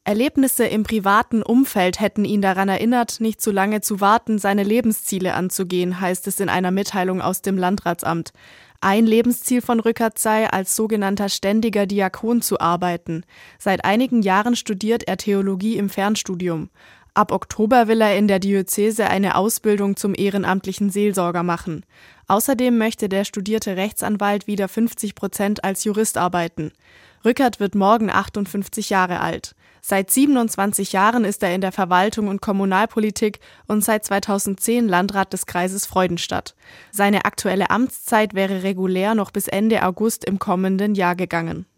Erlebnisse im privaten Umfeld hätten ihn daran erinnert, nicht zu lange zu warten, seine Lebensziele anzugehen, heißt es in einer Mitteilung aus dem Landratsamt. Ein Lebensziel von Rückert sei, als sogenannter ständiger Diakon zu arbeiten. Seit einigen Jahren studiert er Theologie im Fernstudium. Ab Oktober will er in der Diözese eine Ausbildung zum ehrenamtlichen Seelsorger machen. Außerdem möchte der studierte Rechtsanwalt wieder 50% als Jurist arbeiten. Rückert wird morgen 58 Jahre alt. Seit 27 Jahren ist er in der Verwaltung und Kommunalpolitik und seit 2010 Landrat des Kreises Freudenstadt. Seine aktuelle Amtszeit wäre regulär noch bis Ende August im kommenden Jahr gegangen.